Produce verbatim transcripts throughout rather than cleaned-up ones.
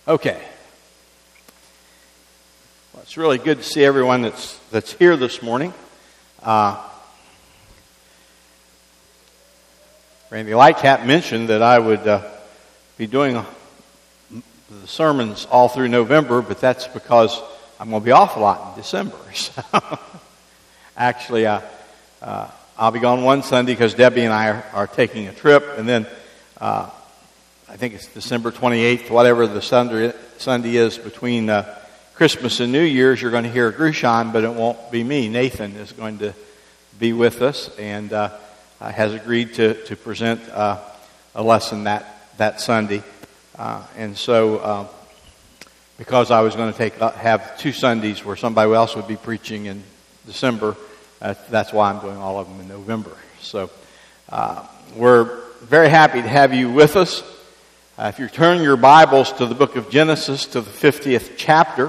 Okay. Well, it's really good to see everyone that's that's here this morning. Uh, Randy Lightcap mentioned that I would uh, be doing uh, the sermons all through November, but that's because I'm going to be off a lot in December. So actually, uh, uh, I'll be gone one Sunday because Debbie and I are, are taking a trip, and then uh, I think it's December twenty-eighth, whatever the Sunday, Sunday is between uh, Christmas and New Year's, you're going to hear Grushan, but it won't be me. Nathan is going to be with us and uh, has agreed to, to present uh, a lesson that, that Sunday. Uh, and so, uh, because I was going to take uh, have two Sundays where somebody else would be preaching in December, uh, that's why I'm doing all of them in November. So, uh, we're very happy to have you with us. Uh, if you turn your Bibles to the book of Genesis, to the fiftieth chapter,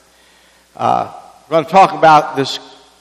uh, we're going to talk about this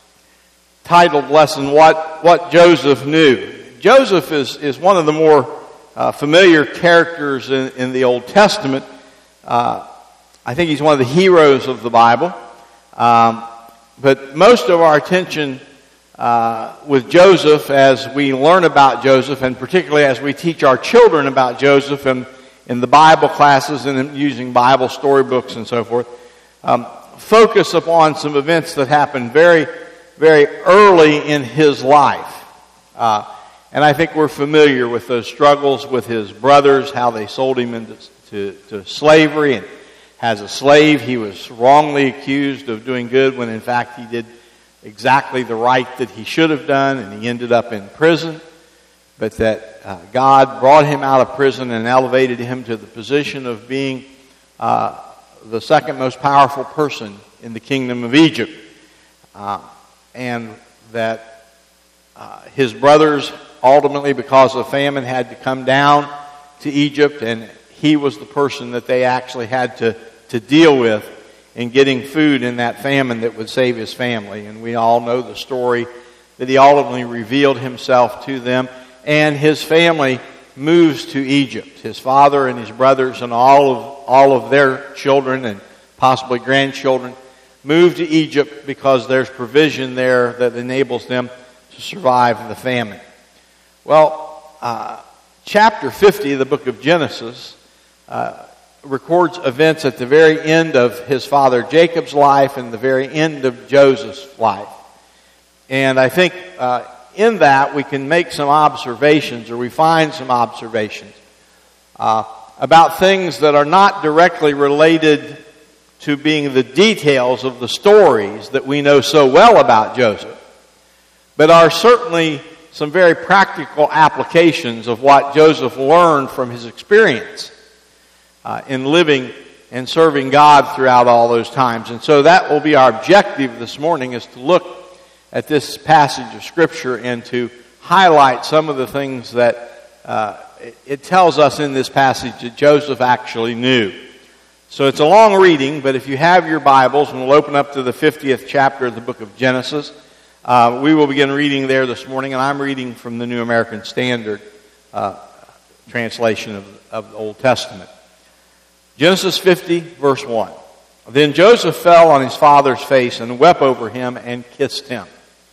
titled lesson, What What Joseph Knew. Joseph is, is one of the more uh, familiar characters in, in the Old Testament. Uh, I think he's one of the heroes of the Bible. Um, but most of our attention uh, with Joseph, as we learn about Joseph, and particularly as we teach our children about Joseph and in the Bible classes and using Bible storybooks and so forth, um, focus upon some events that happened very, very early in his life. Uh, and I think we're familiar with those struggles with his brothers, how they sold him into to, to slavery, and as a slave he was wrongly accused of doing good when in fact he did exactly the right that he should have done, and he ended up in prison. But that uh, God brought him out of prison and elevated him to the position of being uh, the second most powerful person in the kingdom of Egypt. Uh, and that uh, his brothers ultimately, because of famine, had to come down to Egypt, and he was the person that they actually had to, to deal with in getting food in that famine that would save his family. And we all know the story that he ultimately revealed himself to them. And his family moves to Egypt. His father and his brothers and all of all of their children and possibly grandchildren move to Egypt because there's provision there that enables them to survive the famine. Well, uh, chapter fifty of the book of Genesis uh, records events at the very end of his father Jacob's life and the very end of Joseph's life. And I think uh, in that we can make some observations, or we find some observations uh, about things that are not directly related to being the details of the stories that we know so well about Joseph, but are certainly some very practical applications of what Joseph learned from his experience uh, in living and serving God throughout all those times. And so that will be our objective this morning, is to look at this passage of Scripture and to highlight some of the things that uh, it, it tells us in this passage that Joseph actually knew. So it's a long reading, but if you have your Bibles, and we'll open up to the fiftieth chapter of the book of Genesis, uh, we will begin reading there this morning, and I'm reading from the New American Standard uh, translation of, of the Old Testament. Genesis fifty, verse one. Then Joseph fell on his father's face and wept over him and kissed him.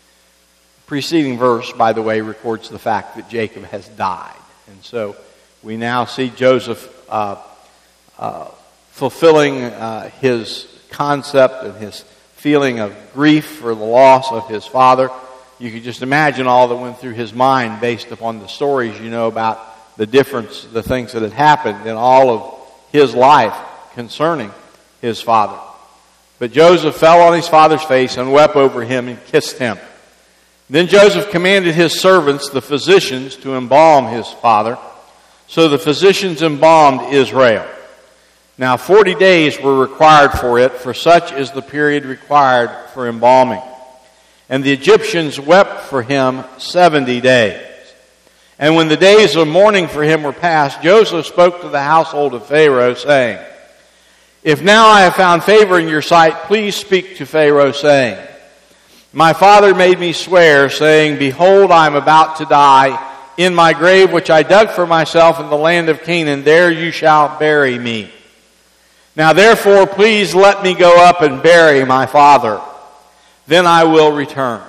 Preceding verse, by the way, records the fact that Jacob has died. And so we now see Joseph uh, uh, fulfilling uh, his concept and his feeling of grief for the loss of his father. You could just imagine all that went through his mind based upon the stories you know about the difference, the things that had happened in all of his life concerning his father. But Joseph fell on his father's face and wept over him and kissed him. Then Joseph commanded his servants, the physicians, to embalm his father. So the physicians embalmed Israel. Now forty days were required for it, for such is the period required for embalming. And the Egyptians wept for him seventy days. And when the days of mourning for him were past, Joseph spoke to the household of Pharaoh, saying, If now I have found favor in your sight, please speak to Pharaoh, saying, My father made me swear, saying, Behold, I am about to die. In my grave which I dug for myself in the land of Canaan, there you shall bury me. Now therefore, please let me go up and bury my father. Then I will return.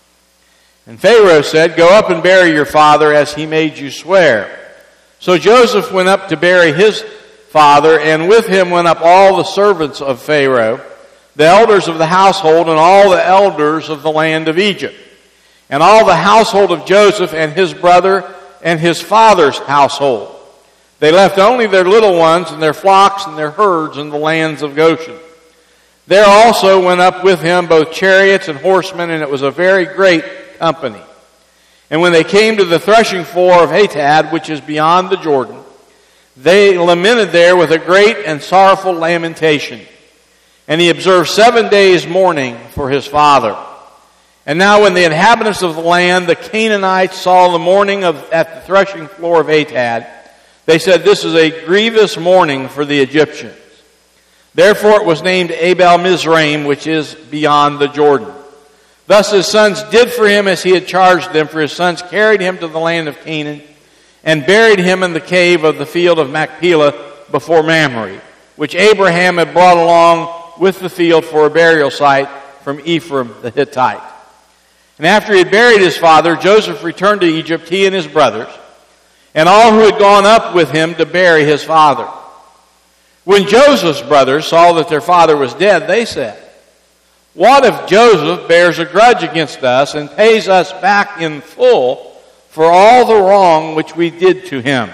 And Pharaoh said, go up and bury your father as he made you swear. So Joseph went up to bury his father, and with him went up all the servants of Pharaoh, the elders of the household, and all the elders of the land of Egypt, and all the household of Joseph and his brother and his father's household. They left only their little ones and their flocks and their herds in the lands of Goshen. There also went up with him both chariots and horsemen, and it was a very great company. And when they came to the threshing floor of Atad, which is beyond the Jordan, they lamented there with a great and sorrowful lamentation. And he observed seven days mourning for his father. And now when the inhabitants of the land, the Canaanites, saw the mourning of, at the threshing floor of Atad, they said, this is a grievous mourning for the Egyptians. Therefore it was named Abel Mizraim, which is beyond the Jordan. Thus his sons did for him as he had charged them, for his sons carried him to the land of Canaan and buried him in the cave of the field of Machpelah before Mamre, which Abraham had brought along with the field for a burial site from Ephraim the Hittite. And after he had buried his father, Joseph returned to Egypt, he and his brothers, and all who had gone up with him to bury his father. When Joseph's brothers saw that their father was dead, they said, what if Joseph bears a grudge against us and pays us back in full for all the wrong which we did to him?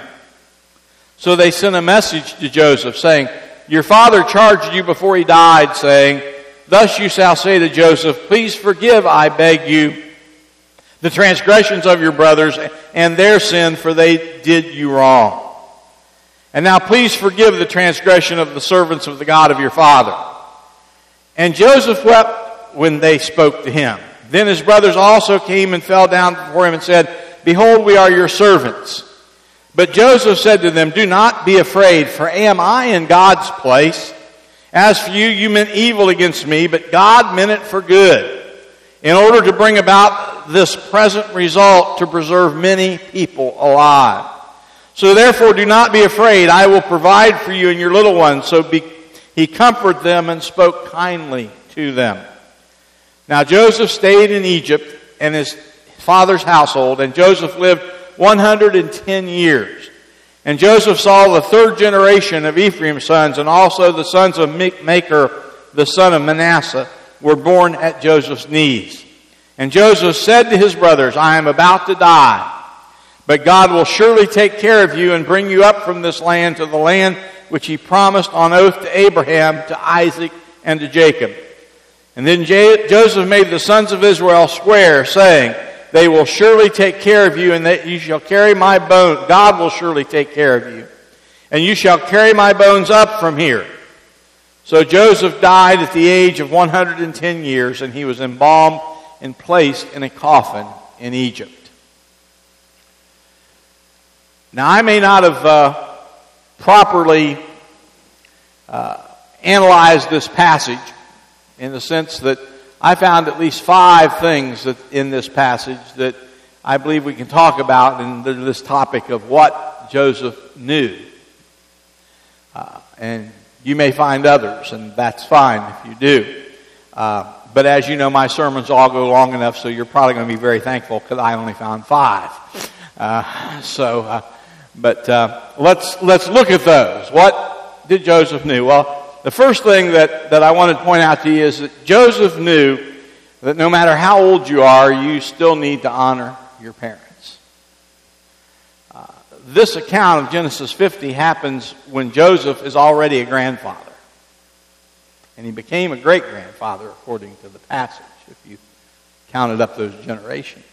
So they sent a message to Joseph, saying, your father charged you before he died, saying, thus you shall say to Joseph, please forgive, I beg you, the transgressions of your brothers and their sin, for they did you wrong. And now please forgive the transgression of the servants of the God of your father. And Joseph wept when they spoke to him. Then his brothers also came and fell down before him and said, behold, we are your servants. But Joseph said to them, do not be afraid, for am I in God's place? As for you, you meant evil against me, but God meant it for good, in order to bring about this present result, to preserve many people alive. So therefore do not be afraid, I will provide for you and your little ones. So be, he comforted them and spoke kindly to them. Now Joseph stayed in Egypt and his father's household, and Joseph lived one hundred ten years. And Joseph saw the third generation of Ephraim's sons, and also the sons of Machir, the son of Manasseh, were born at Joseph's knees. And Joseph said to his brothers, I am about to die, but God will surely take care of you and bring you up from this land to the land which he promised on oath to Abraham, to Isaac, and to Jacob. And then Joseph made the sons of Israel swear, saying, they will surely take care of you, and that you shall carry my bones. God will surely take care of you, and you shall carry my bones up from here. So Joseph died at the age of one hundred ten years, and he was embalmed and placed in a coffin in Egypt. Now, I may not have uh, properly uh, analyzed this passage in the sense that I found at least five things that in this passage that I believe we can talk about in this topic of what Joseph knew. Uh, and you may find others, and that's fine if you do. Uh, but as you know, my sermons all go long enough, so you're probably going to be very thankful because I only found five. Uh, so, uh, but uh, let's let's look at those. What did Joseph knew? Well, the first thing that, that I wanted to point out to you is that Joseph knew that no matter how old you are, you still need to honor your parents. Uh, this account of Genesis fifty happens when Joseph is already a grandfather. And he became a great-grandfather according to the passage, if you counted up those generations.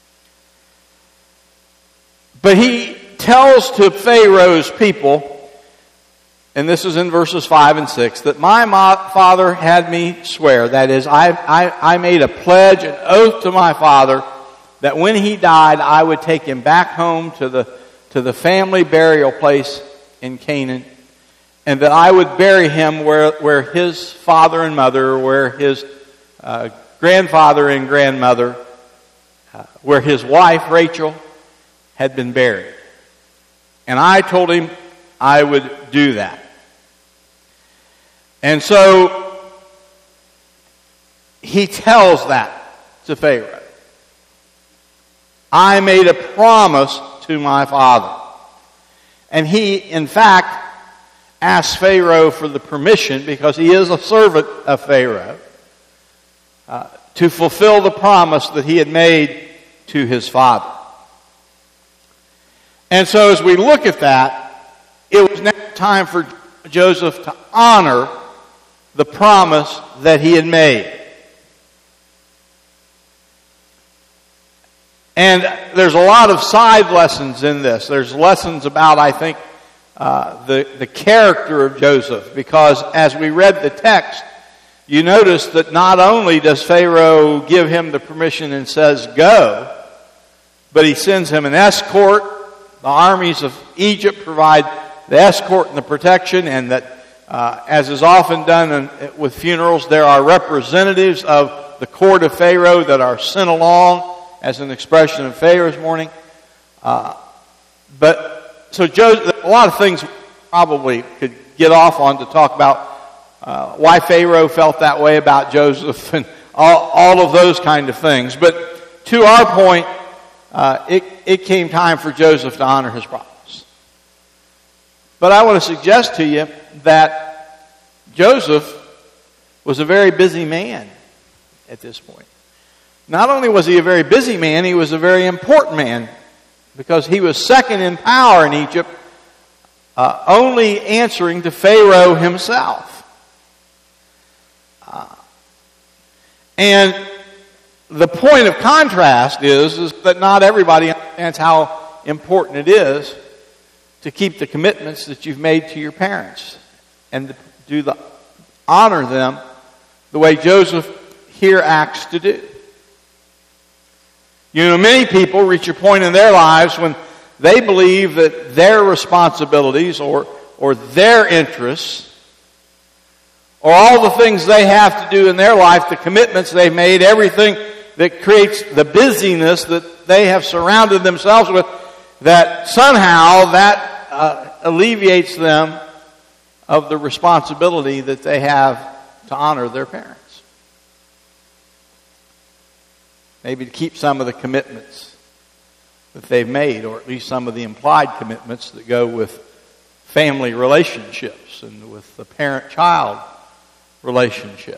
But he tells to Pharaoh's people, and this is in verses five and six, that my father had me swear, that is, I, I, I made a pledge, an oath to my father, that when he died, I would take him back home to the, to the family burial place in Canaan, and that I would bury him where, where his father and mother, where his uh, grandfather and grandmother, uh, where his wife, Rachel, had been buried. And I told him I would do that. And so he tells that to Pharaoh. I made a promise to my father. And he, in fact, asked Pharaoh for the permission, because he is a servant of Pharaoh, uh, to fulfill the promise that he had made to his father. And so as we look at that, it was now time for Joseph to honor the promise that he had made. And there's a lot of side lessons in this. There's lessons about, I think, uh, the, the character of Joseph. Because as we read the text, you notice that not only does Pharaoh give him the permission and says, go, but he sends him an escort. The armies of Egypt provide the escort and the protection, and that, uh, as is often done in, with funerals, there are representatives of the court of Pharaoh that are sent along as an expression of Pharaoh's mourning. Uh, but, so Joseph, a lot of things probably could get off on to talk about uh, why Pharaoh felt that way about Joseph and all, all of those kind of things. But to our point, uh, it, it came time for Joseph to honor his promise. But I want to suggest to you that Joseph was a very busy man at this point. Not only was he a very busy man, he was a very important man, because he was second in power in Egypt, uh, only answering to Pharaoh himself. Uh, and the point of contrast is, is that not everybody understands how important it is to keep the commitments that you've made to your parents and to do the honor them the way Joseph here acts to do. You know, many people reach a point in their lives when they believe that their responsibilities or, or their interests or all the things they have to do in their life, the commitments they've made, everything that creates the busyness that they have surrounded themselves with, that somehow that uh, alleviates them of the responsibility that they have to honor their parents. Maybe to keep some of the commitments that they've made, or at least some of the implied commitments that go with family relationships and with the parent-child relationship.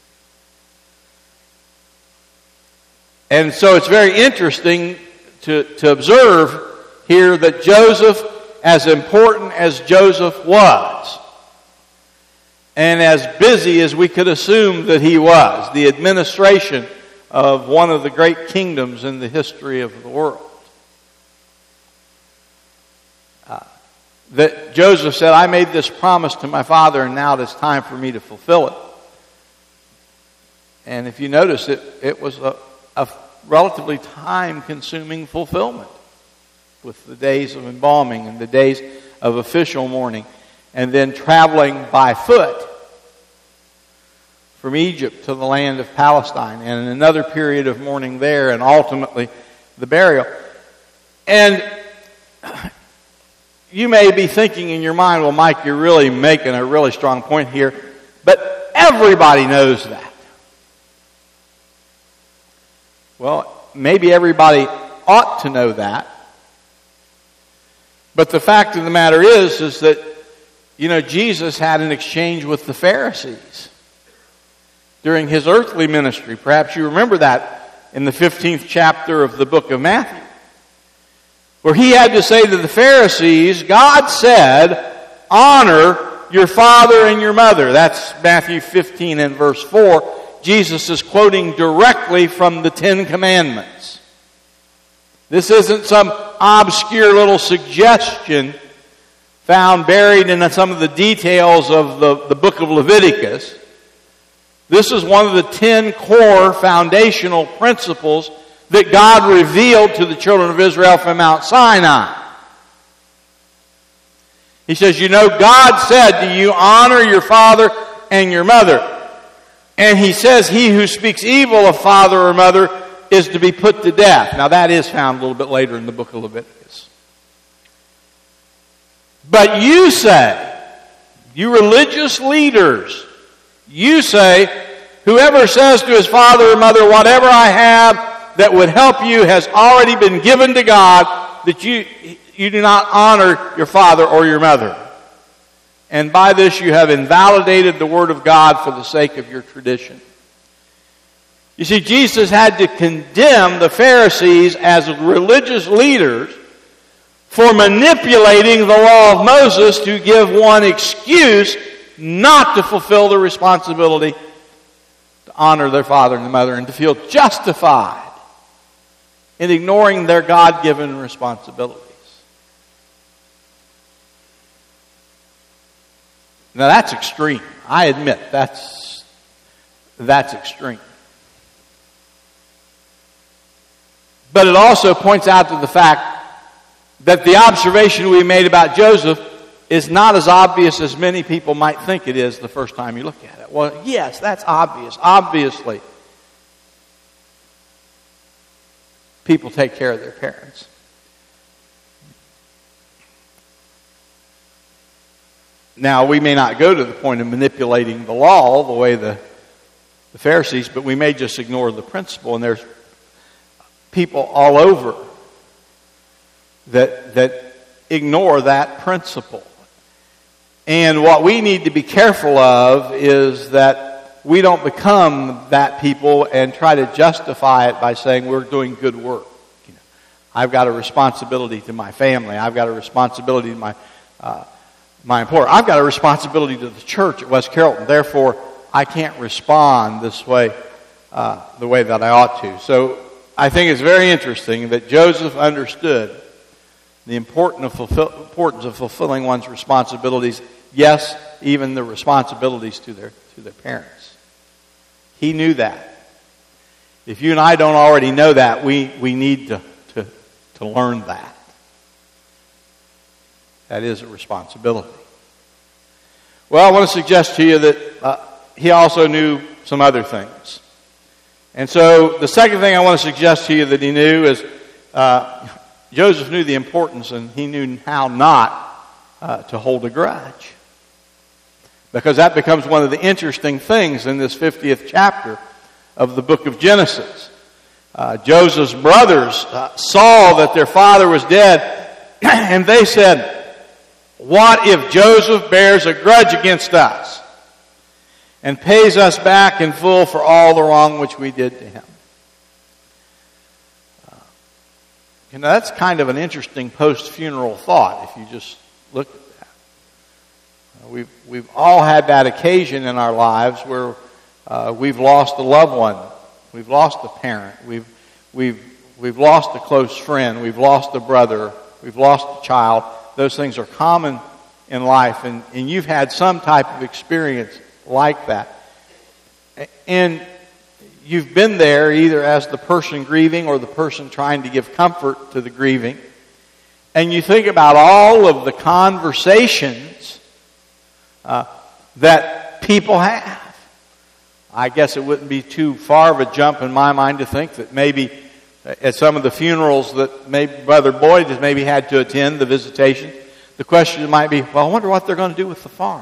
And so it's very interesting to, to observe here that Joseph, as important as Joseph was, and as busy as we could assume that he was, the administration of one of the great kingdoms in the history of the world. Uh, that Joseph said, I made this promise to my father, and now it's time for me to fulfill it. And if you notice, it, it was a, a relatively time-consuming fulfillment, with the days of embalming and the days of official mourning, and then traveling by foot from Egypt to the land of Palestine, and another period of mourning there, and ultimately the burial. And you may be thinking in your mind, well, Mike, you're really making a really strong point here, but everybody knows that. Well, maybe everybody ought to know that, but the fact of the matter is, is that, you know, Jesus had an exchange with the Pharisees during his earthly ministry. Perhaps you remember that in the fifteenth chapter of the book of Matthew, where he had to say to the Pharisees, God said, honor your father and your mother. That's Matthew fifteen and verse four. Jesus is quoting directly from the Ten Commandments. This isn't some obscure little suggestion found buried in some of the details of the, the book of Leviticus. This is one of the ten core foundational principles that God revealed to the children of Israel from Mount Sinai. He says, you know, God said to you, honor your father and your mother. And he says, he who speaks evil of father or mother is to be put to death. Now that is found a little bit later in the book of Leviticus. But you say, you religious leaders, You say, whoever says to his father or mother, whatever I have that would help you has already been given to God, that you, you do not honor your father or your mother. And by this you have invalidated the word of God for the sake of your tradition. You see, Jesus had to condemn the Pharisees as religious leaders for manipulating the law of Moses to give one excuse not to fulfill the responsibility to honor their father and mother and to feel justified in ignoring their God-given responsibilities. Now that's extreme. I admit that's that's extreme. But it also points out to the fact that the observation we made about Joseph is not as obvious as many people might think it is the first time you look at it. Well, yes, that's obvious. Obviously, people take care of their parents. Now, we may not go to the point of manipulating the law the way the, the Pharisees, but we may just ignore the principle. And there's people all over that that ignore that principle. And what we need to be careful of is that we don't become that people and try to justify it by saying we're doing good work. You know, I've got a responsibility to my family. I've got a responsibility to my uh, my employer. I've got a responsibility to the church at West Carrollton. Therefore, I can't respond this way, uh, the way that I ought to. So I think it's very interesting that Joseph understood the importance of, fulfill, importance of fulfilling one's responsibilities. Yes, even the responsibilities to their to their parents. He knew that. If you and I don't already know that, we, we need to, to, to learn that. That is a responsibility. Well, I want to suggest to you that uh, he also knew some other things. And so the second thing I want to suggest to you that he knew is uh, Joseph knew the importance and he knew how not uh, to hold a grudge. Because that becomes one of the interesting things in this fiftieth chapter of the book of Genesis. Uh, Joseph's brothers uh, saw that their father was dead and they said, "What if Joseph bears a grudge against us and pays us back in full for all the wrong which we did to him?" Uh, you know, that's kind of an interesting post-funeral thought if you just look at that. Uh, we've, we've all had that occasion in our lives where uh, we've lost a loved one. We've lost a parent. We've, we've, we've lost a close friend. We've lost a brother. We've lost a child. Those things are common in life, and, and you've had some type of experience like that. And you've been there either as the person grieving or the person trying to give comfort to the grieving. And you think about all of the conversations uh, that people have. I guess it wouldn't be too far of a jump in my mind to think that maybe at some of the funerals that maybe Brother Boyd has maybe had to attend, the visitation, the question might be, well, I wonder what they're going to do with the farm.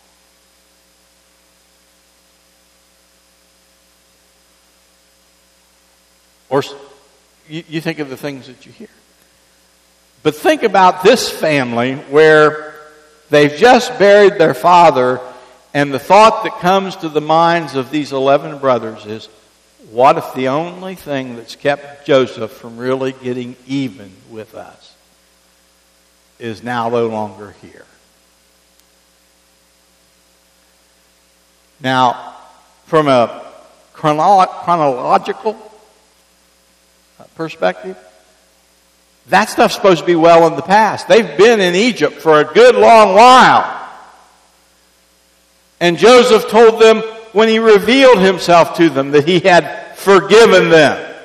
Or you, you think of the things that you hear. But think about this family where they've just buried their father, and the thought that comes to the minds of these eleven brothers is, what if the only thing that's kept Joseph from really getting even with us is now no longer here? Now, from a chronolo- chronological perspective, that stuff's supposed to be well in the past. They've been in Egypt for a good long while. And Joseph told them when he revealed himself to them that he had forgiven them.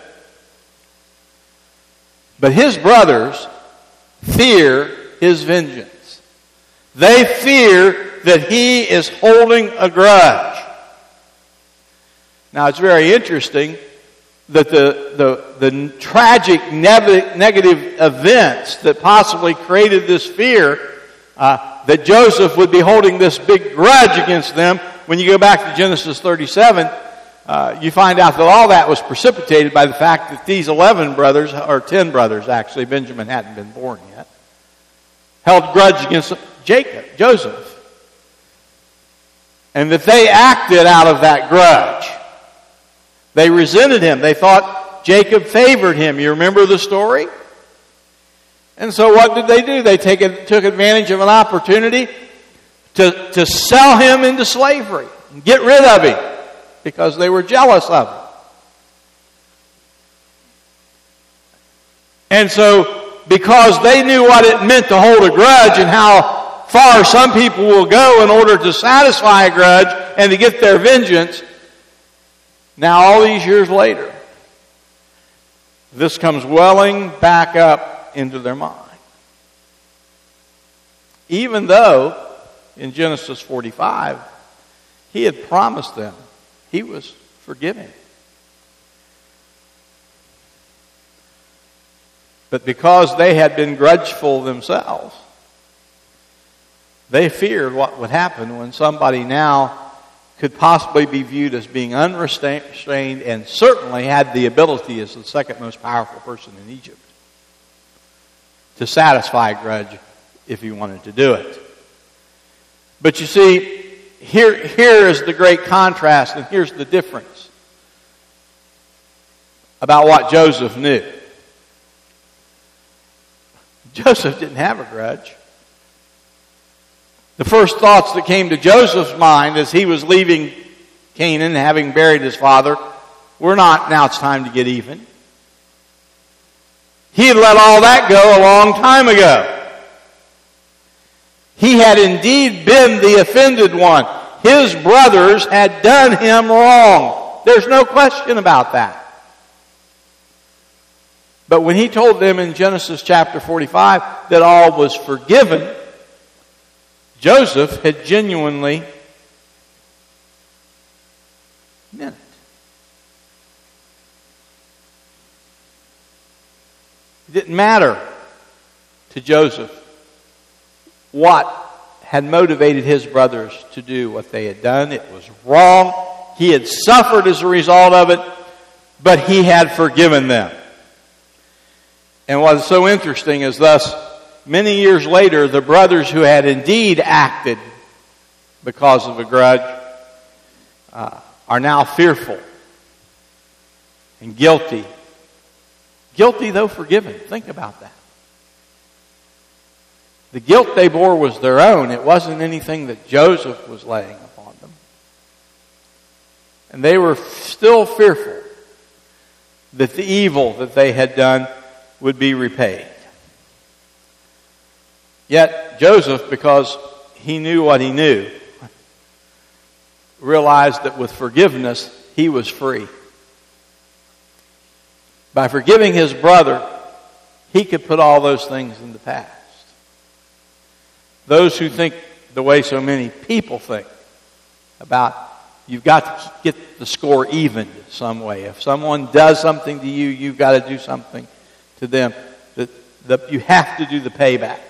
But his brothers fear his vengeance. They fear that he is holding a grudge. Now it's very interesting that the, the, the tragic ne- negative events that possibly created this fear, uh, that Joseph would be holding this big grudge against them, when you go back to Genesis thirty-seven, uh, you find out that all that was precipitated by the fact that these eleven brothers, or ten brothers actually, Benjamin hadn't been born yet, held a grudge against Jacob, Joseph. And that they acted out of that grudge. They resented him. They thought Jacob favored him. You remember the story? And so what did they do? They take a, took advantage of an opportunity to, to sell him into slavery and get rid of him because they were jealous of him. And so because they knew what it meant to hold a grudge and how far some people will go in order to satisfy a grudge and to get their vengeance, now all these years later, this comes welling back up into their mind. Even though, in Genesis forty-five, he had promised them he was forgiving. But because they had been grudgeful themselves, they feared what would happen when somebody now could possibly be viewed as being unrestrained and certainly had the ability as the second most powerful person in Egypt to satisfy a grudge if he wanted to do it. But you see, here, here is the great contrast, and here's the difference about what Joseph knew. Joseph didn't have a grudge. The first thoughts that came to Joseph's mind as he was leaving Canaan, having buried his father, were not, now it's time to get even. He had let all that go a long time ago. He had indeed been the offended one. His brothers had done him wrong. There's no question about that. But when he told them in Genesis chapter forty-five that all was forgiven, Joseph had genuinely meant it. It didn't matter to Joseph what had motivated his brothers to do what they had done. It was wrong. He had suffered as a result of it, but he had forgiven them. And what is so interesting is thus, many years later, the brothers who had indeed acted because of a grudge uh, are now fearful and guilty. Guilty though forgiven. Think about that. The guilt they bore was their own. It wasn't anything that Joseph was laying upon them. And they were still fearful that the evil that they had done would be repaid. Yet Joseph, because he knew what he knew, realized that with forgiveness, he was free. By forgiving his brother, he could put all those things in the past. Those who think the way so many people think about you've got to get the score even some way. If someone does something to you, you've got to do something to them. That the, you have to do the payback.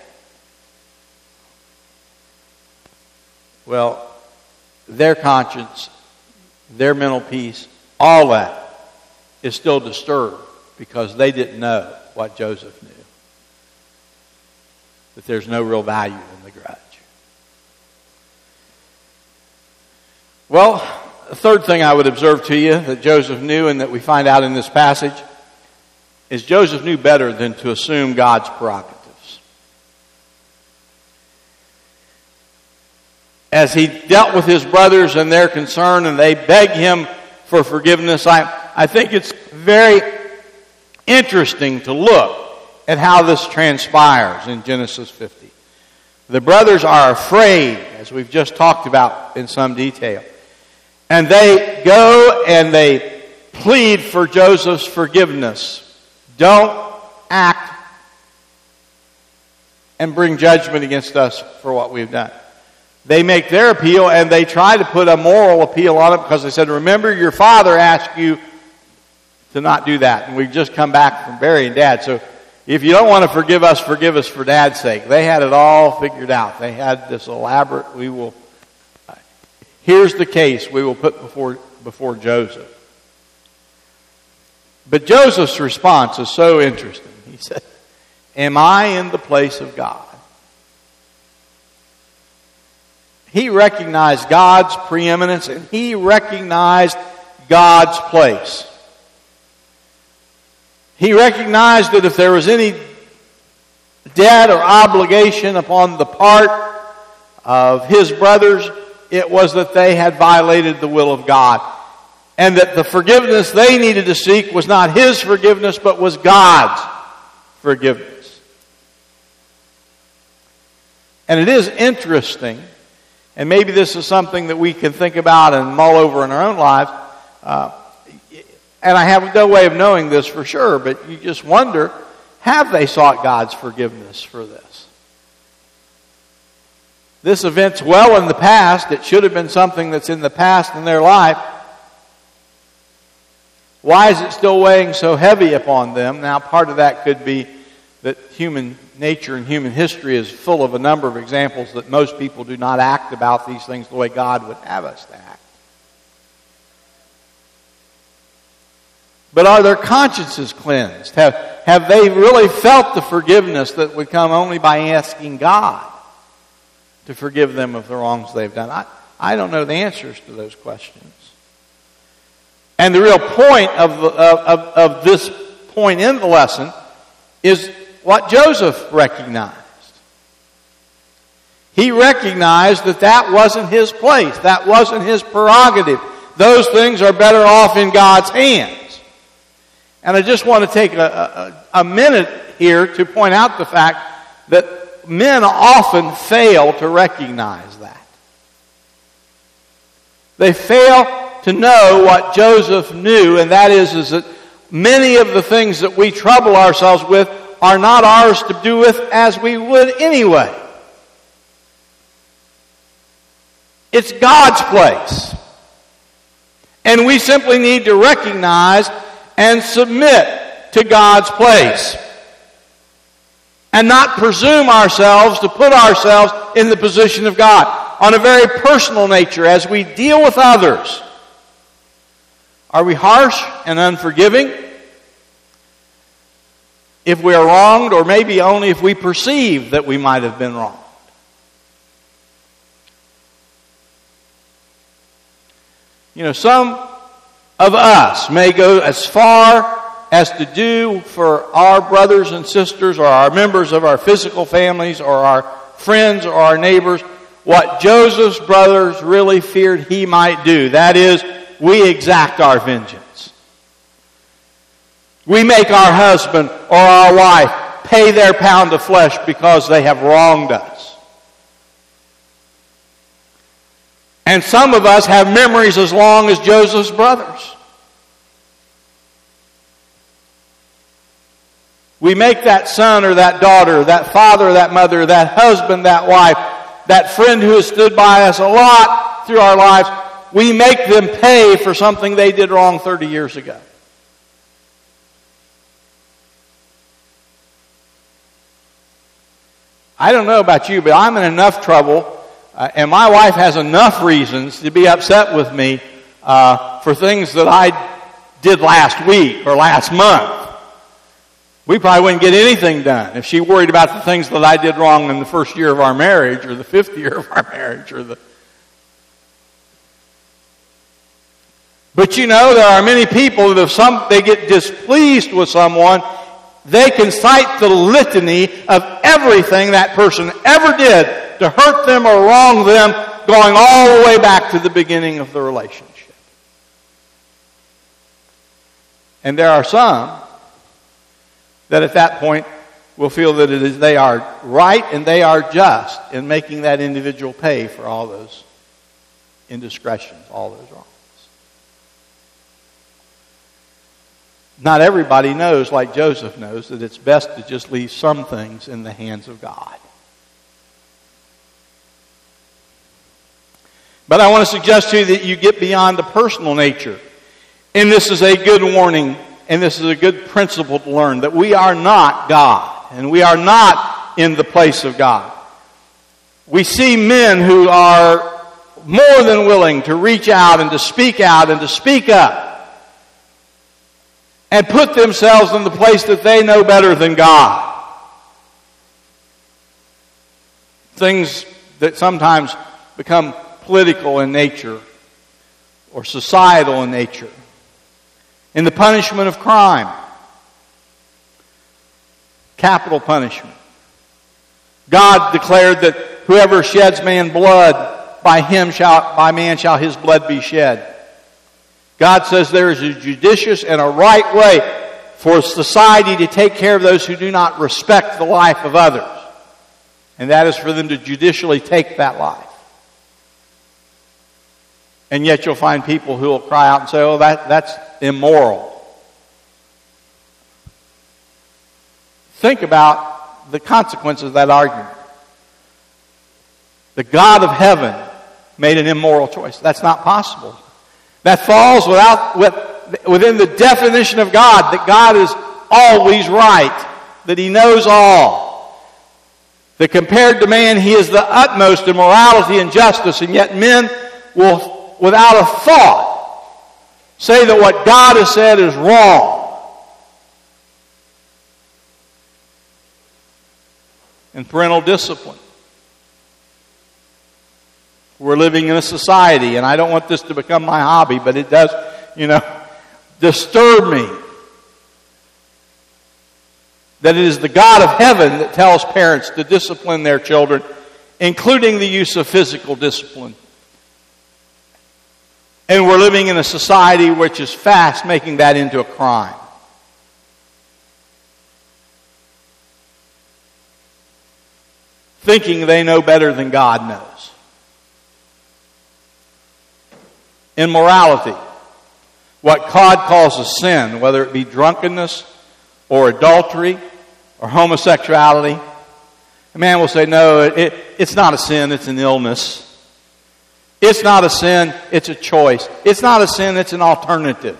Well, their conscience, their mental peace, all that is still disturbed because they didn't know what Joseph knew. That there's no real value in the grudge. Well, the third thing I would observe to you that Joseph knew and that we find out in this passage is Joseph knew better than to assume God's prerogatives. As he dealt with his brothers and their concern and they begged him for forgiveness, I, I think it's very interesting to look at how this transpires in Genesis fifty. The brothers are afraid, as we've just talked about in some detail. And they go and they plead for Joseph's forgiveness. Don't act and bring judgment against us for what we've done. They make their appeal and they try to put a moral appeal on it because they said, remember your father asked you to not do that. And we've just come back from burying Dad. So if you don't want to forgive us, forgive us for Dad's sake. They had it all figured out. They had this elaborate, we will... Here's the case we will put before, before Joseph. But Joseph's response is so interesting. He said, am I in the place of God? He recognized God's preeminence and he recognized God's place. He recognized that if there was any debt or obligation upon the part of his brothers, it was that they had violated the will of God. And that the forgiveness they needed to seek was not his forgiveness, but was God's forgiveness. And it is interesting, and maybe this is something that we can think about and mull over in our own lives, uh, and I have no way of knowing this for sure, but you just wonder, have they sought God's forgiveness for this? This event's well in the past. It should have been something that's in the past in their life. Why is it still weighing so heavy upon them? Now, part of that could be that human nature and human history is full of a number of examples that most people do not act about these things the way God would have us to act. But are their consciences cleansed? Have, have they really felt the forgiveness that would come only by asking God to forgive them of the wrongs they've done? I, I don't know the answers to those questions. And the real point of, the, of, of this point in the lesson is what Joseph recognized. He recognized that that wasn't his place. That wasn't his prerogative. Those things are better off in God's hands. And I just want to take a, a, a minute here to point out the fact that men often fail to recognize that. They fail to know what Joseph knew, and that is, is that many of the things that we trouble ourselves with are not ours to do with as we would anyway. It's God's place. And we simply need to recognize and submit to God's place. And not presume ourselves to put ourselves in the position of God on a very personal nature as we deal with others. Are we harsh and unforgiving if we are wronged, or maybe only if we perceive that we might have been wronged? You know, some of us may go as far as to do for our brothers and sisters or our members of our physical families or our friends or our neighbors what Joseph's brothers really feared he might do. That is, we exact our vengeance. We make our husband or our wife pay their pound of flesh because they have wronged us. And some of us have memories as long as Joseph's brothers. We make that son or that daughter, that father or that mother, that husband, that wife, that friend who has stood by us a lot through our lives, we make them pay for something they did wrong thirty years ago. I don't know about you, but I'm in enough trouble, uh, and my wife has enough reasons to be upset with me uh, for things that I did last week or last month. We probably wouldn't get anything done if she worried about the things that I did wrong in the first year of our marriage or the fifth year of our marriage or the... But you know, there are many people that if some, they get displeased with someone, they can cite the litany of everything that person ever did to hurt them or wrong them, going all the way back to the beginning of the relationship. And there are some that at that point will feel that it is they are right and they are just in making that individual pay for all those indiscretions, all those wrongs. Not everybody knows, like Joseph knows, that it's best to just leave some things in the hands of God. But I want to suggest to you that you get beyond the personal nature. And this is a good warning, and this is a good principle to learn, that we are not God, and we are not in the place of God. We see men who are more than willing to reach out and to speak out and to speak up and put themselves in the place that they know better than God. Things that sometimes become political in nature or societal in nature. In the punishment of crime. Capital punishment. God declared that whoever sheds man blood, by him shall, by man shall his blood be shed. God says there is a judicious and a right way for society to take care of those who do not respect the life of others. And that is for them to judicially take that life. And yet you'll find people who will cry out and say, oh, that, that's immoral. Think about the consequences of that argument. The God of heaven made an immoral choice. That's not possible. That falls without, with, within the definition of God, that God is always right, that He knows all. That compared to man, He is the utmost in morality and justice, and yet men will, without a thought, say that what God has said is wrong. And parental discipline. We're living in a society, and I don't want this to become my hobby, but it does, you know, disturb me. That it is the God of heaven that tells parents to discipline their children, including the use of physical discipline. And we're living in a society which is fast making that into a crime. Thinking they know better than God knows. Immorality. What God calls a sin, whether it be drunkenness or adultery or homosexuality. A man will say, no, it, it's not a sin, it's an illness. It's not a sin, it's a choice. It's not a sin, it's an alternative.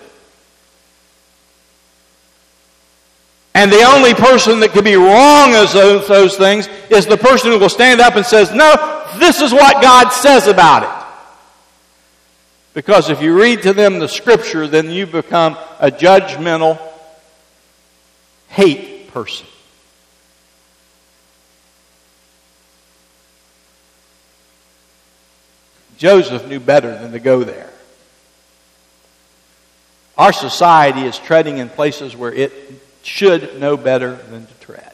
And the only person that can be wrong as those, those things is the person who will stand up and says, no, this is what God says about it. Because if you read to them the Scripture, then you become a judgmental hate person. Joseph knew better than to go there. Our society is treading in places where it should know better than to tread.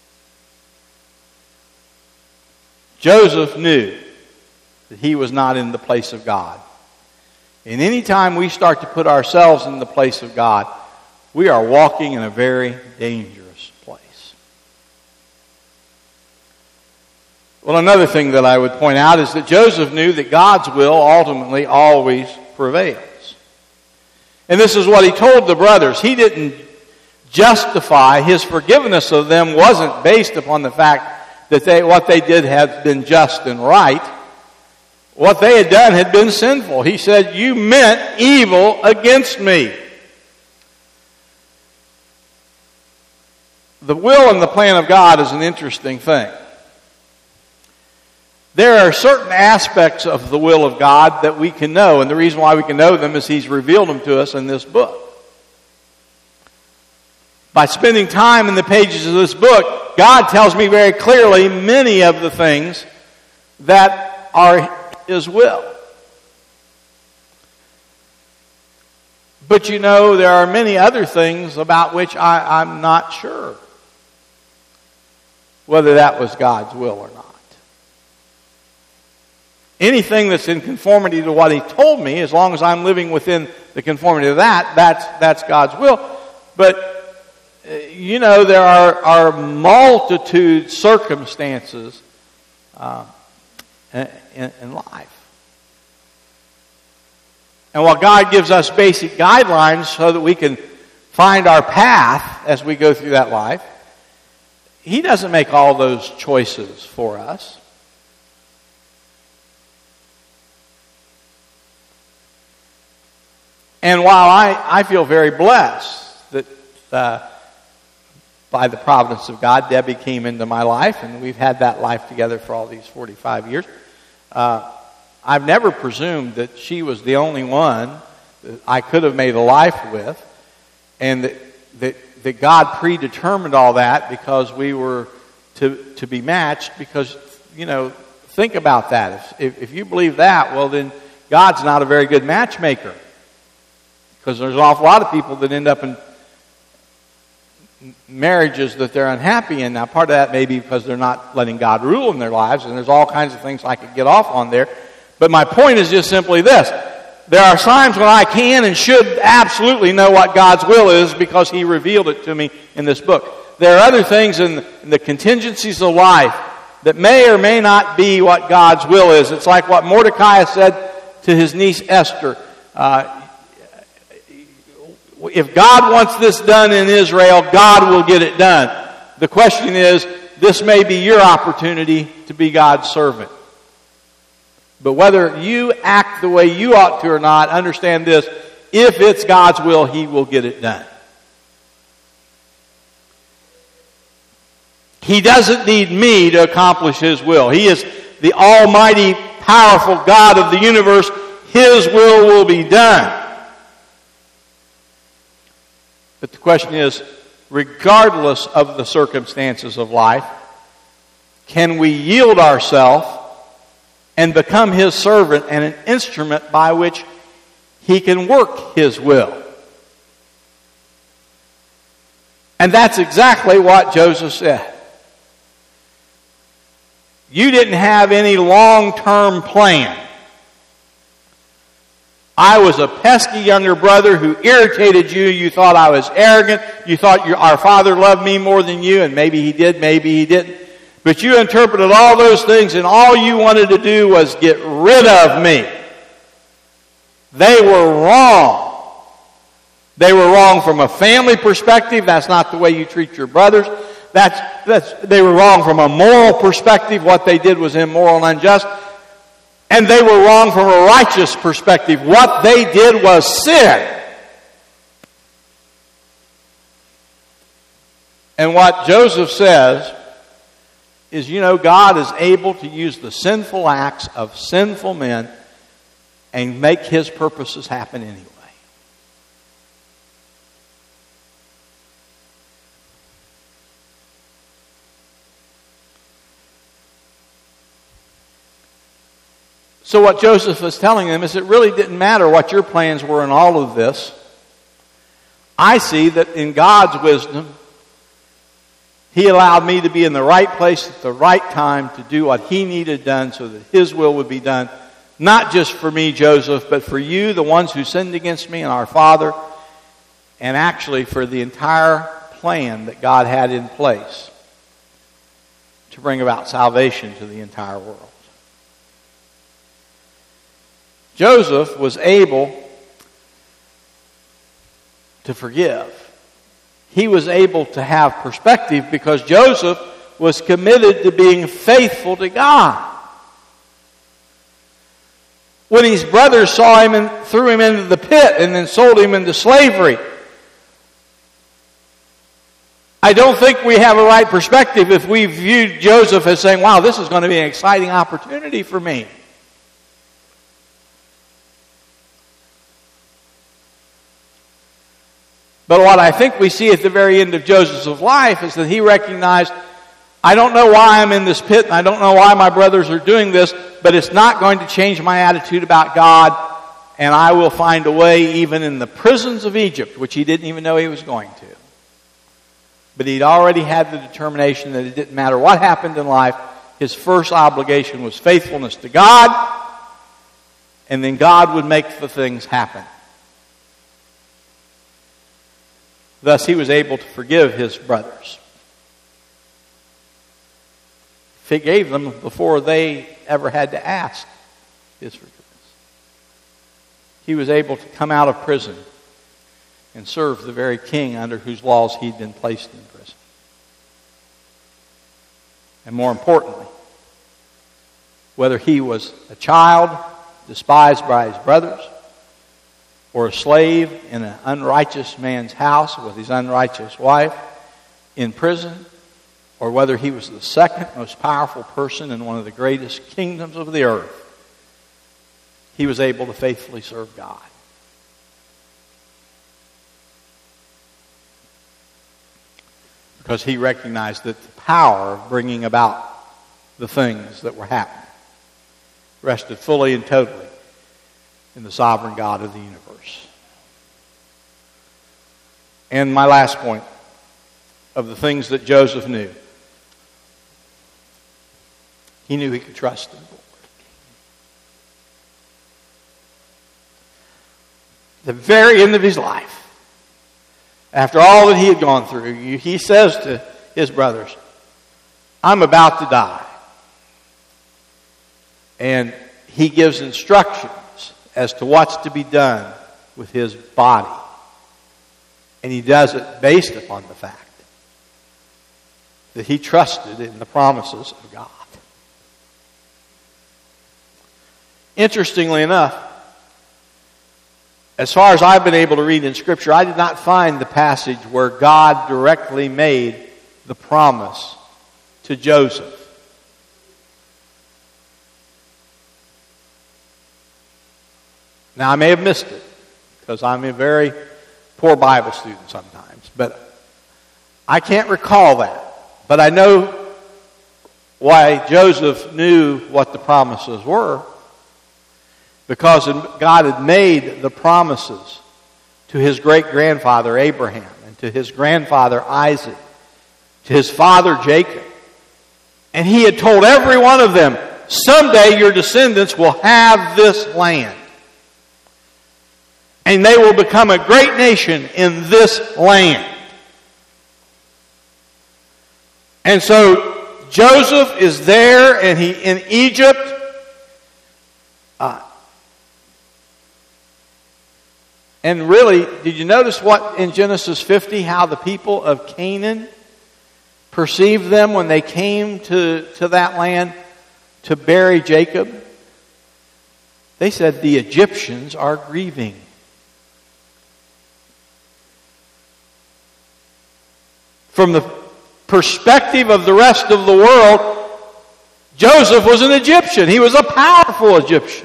Joseph knew that he was not in the place of God. And any time we start to put ourselves in the place of God, we are walking in a very dangerous place. Well, another thing that I would point out is that Joseph knew that God's will ultimately always prevails. And this is what he told the brothers. He didn't justify, his forgiveness of them wasn't based upon the fact that they what they did had been just and right. What they had done had been sinful. He said, you meant evil against me. The will and the plan of God is an interesting thing. There are certain aspects of the will of God that we can know, and the reason why we can know them is He's revealed them to us in this book. By spending time in the pages of this book, God tells me very clearly many of the things that are His will. But you know, there are many other things about which I, I'm not sure whether that was God's will or not. Anything that's in conformity to what He told me, as long as I'm living within the conformity of that, that's, that's God's will. But, you know, there are, are multitude circumstances uh, in, in life. And while God gives us basic guidelines so that we can find our path as we go through that life, He doesn't make all those choices for us. And while I, I feel very blessed that uh, by the providence of God, Debbie came into my life, and we've had that life together for all these forty-five years, uh, I've never presumed that she was the only one that I could have made a life with, and that that, that God predetermined all that because we were to to be matched. Because, you know, think about that. If, if if you believe that, well then God's not a very good matchmaker, because there's an awful lot of people that end up in marriages that they're unhappy in. Now, part of that may be because they're not letting God rule in their lives, and there's all kinds of things I could get off on there. But my point is just simply this. There are times when I can and should absolutely know what God's will is because He revealed it to me in this book. There are other things in the contingencies of life that may or may not be what God's will is. It's like what Mordecai said to his niece Esther. Uh, if God wants this done in Israel, God will get it done. The question is, this may be your opportunity to be God's servant. But whether you act the way you ought to or not, understand this: if it's God's will, He will get it done. He doesn't need me to accomplish His will. He is the almighty, powerful God of the universe. His will will be done. But the question is, regardless of the circumstances of life, can we yield ourselves and become His servant and an instrument by which He can work His will? And that's exactly what Joseph said. You didn't have any long-term plan. I was a pesky younger brother who irritated you. You thought I was arrogant. You thought your, our father loved me more than you, and maybe he did, maybe he didn't. But you interpreted all those things, and all you wanted to do was get rid of me. They were wrong. They were wrong from a family perspective. That's not the way you treat your brothers. That's, that's, they were wrong from a moral perspective. What they did was immoral and unjust. And they were wrong from a righteous perspective. What they did was sin. And what Joseph says is, you know, God is able to use the sinful acts of sinful men and make His purposes happen anyway. So what Joseph is telling them is it really didn't matter what your plans were in all of this. I see that in God's wisdom, He allowed me to be in the right place at the right time to do what He needed done so that His will would be done. Not just for me, Joseph, but for you, the ones who sinned against me and our father, and actually for the entire plan that God had in place to bring about salvation to the entire world. Joseph was able to forgive. He was able to have perspective because Joseph was committed to being faithful to God. When his brothers saw him and threw him into the pit and then sold him into slavery, I don't think we have a right perspective if we viewed Joseph as saying, wow, this is going to be an exciting opportunity for me. But what I think we see at the very end of Joseph's life is that he recognized, I don't know why I'm in this pit, and I don't know why my brothers are doing this, but it's not going to change my attitude about God, and I will find a way even in the prisons of Egypt, which he didn't even know he was going to. But he'd already had the determination that it didn't matter what happened in life, his first obligation was faithfulness to God, and then God would make the things happen. Thus, he was able to forgive his brothers. He forgave them before they ever had to ask his forgiveness. He was able to come out of prison and serve the very king under whose laws he'd been placed in prison. And more importantly, whether he was a child despised by his brothers, or a slave in an unrighteous man's house with his unrighteous wife in prison, or whether he was the second most powerful person in one of the greatest kingdoms of the earth, he was able to faithfully serve God. Because he recognized that the power of bringing about the things that were happening rested fully and totally in the sovereign God of the universe. And my last point of the things that Joseph knew. He knew he could trust in the Lord. The very end of his life, after all that he had gone through, he says to his brothers, I'm about to die. And he gives instructions as to what's to be done with his body. And he does it based upon the fact that he trusted in the promises of God. Interestingly enough, as far as I've been able to read in Scripture, I did not find the passage where God directly made the promise to Joseph. Now, I may have missed it, because I'm a very poor Bible student sometimes, but I can't recall that. But I know why Joseph knew what the promises were, because God had made the promises to his great-grandfather Abraham and to his grandfather Isaac, to his father Jacob. And he had told every one of them, someday your descendants will have this land. And they will become a great nation in this land. And so Joseph is there, and he in Egypt. Uh, and really, did you notice what in Genesis fifty, how the people of Canaan perceived them when they came to, to that land to bury Jacob? They said, the Egyptians are grieving. From the perspective of the rest of the world, Joseph was an Egyptian. He was a powerful Egyptian.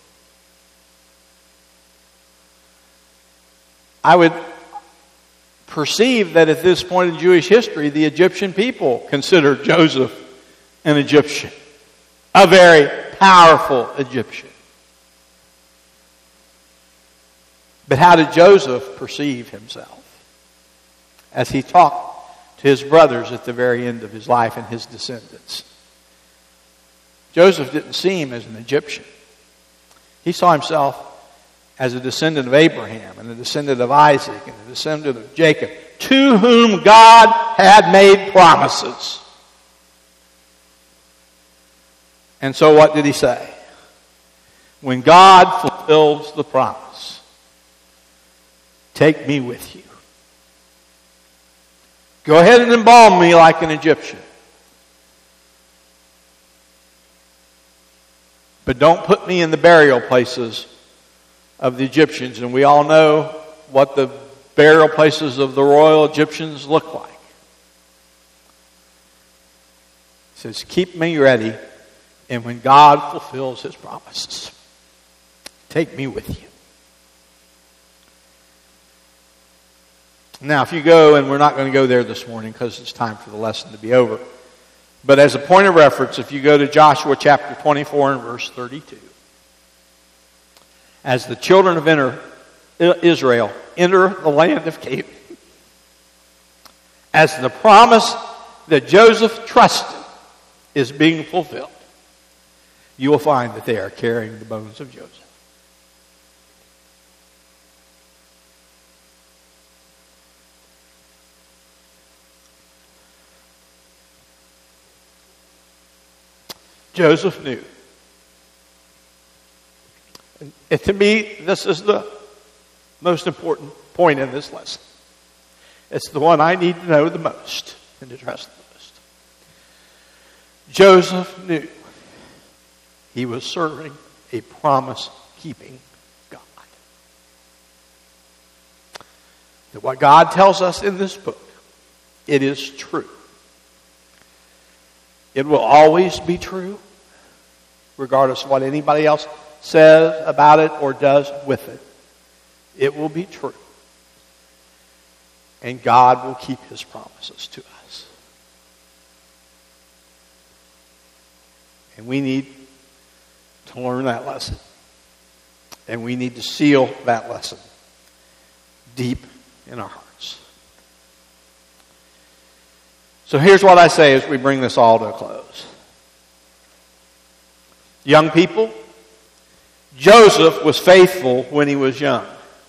I would perceive that at this point in Jewish history, the Egyptian people considered Joseph an Egyptian, a very powerful Egyptian. But how did Joseph perceive himself as he talked to his brothers at the very end of his life and his descendants? Joseph didn't see him as an Egyptian. He saw himself as a descendant of Abraham and a descendant of Isaac and a descendant of Jacob, to whom God had made promises. And so what did he say? When God fulfills the promise, take me with you. Go ahead and embalm me like an Egyptian. But don't put me in the burial places of the Egyptians. And we all know what the burial places of the royal Egyptians look like. He says, keep me ready, and when God fulfills his promises, take me with you. Now, if you go, and we're not going to go there this morning because it's time for the lesson to be over, but as a point of reference, if you go to Joshua chapter twenty-four and verse thirty-two, as the children of enter, Israel enter the land of Canaan, as the promise that Joseph trusted is being fulfilled, you will find that they are carrying the bones of Joseph. Joseph knew. And to me, this is the most important point in this lesson. It's the one I need to know the most and to trust the most. Joseph knew he was serving a promise-keeping God. That what God tells us in this book, it is true. It will always be true, regardless of what anybody else says about it or does with it. It will be true. And God will keep His promises to us. And we need to learn that lesson. And we need to seal that lesson deep in our hearts. So here's what I say as we bring this all to a close. Young people, Joseph was faithful when he was young.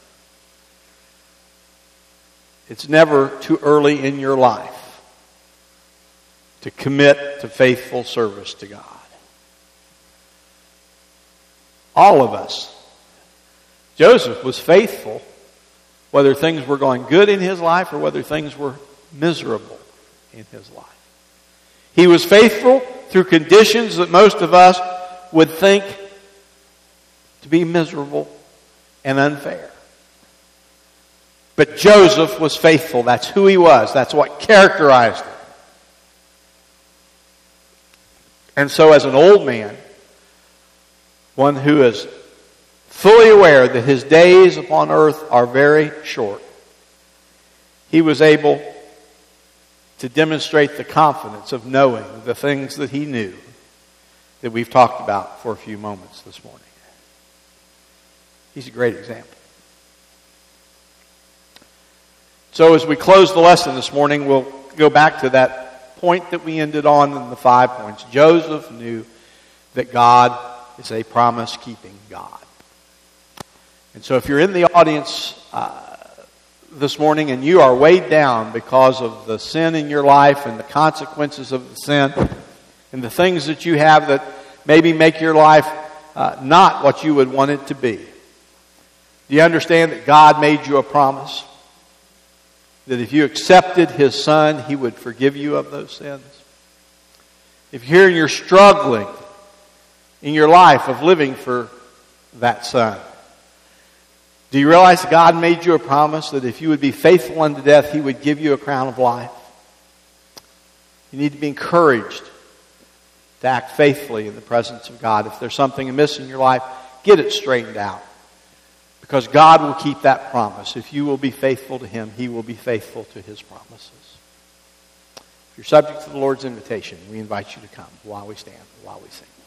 It's never too early in your life to commit to faithful service to God. All of us. Joseph was faithful whether things were going good in his life or whether things were miserable in his life. He was faithful through conditions that most of us would think to be miserable and unfair. But Joseph was faithful. That's who he was. That's what characterized him. And so as an old man, one who is fully aware that his days upon earth are very short, he was able to demonstrate the confidence of knowing the things that he knew that we've talked about for a few moments this morning. He's a great example. So as we close the lesson this morning, we'll go back to that point that we ended on in the five points. Joseph knew that God is a promise-keeping God. And so if you're in the audience uh, this morning and you are weighed down because of the sin in your life and the consequences of the sin and the things that you have that maybe make your life uh, not what you would want it to be, do you understand that God made you a promise? That if you accepted His Son, He would forgive you of those sins? If you're here and you're struggling in your life of living for that Son, do you realize that God made you a promise that if you would be faithful unto death, He would give you a crown of life? You need to be encouraged to act faithfully in the presence of God. If there's something amiss in your life, get it straightened out. Because God will keep that promise. If you will be faithful to Him, He will be faithful to His promises. If you're subject to the Lord's invitation, we invite you to come while we stand, while we sing.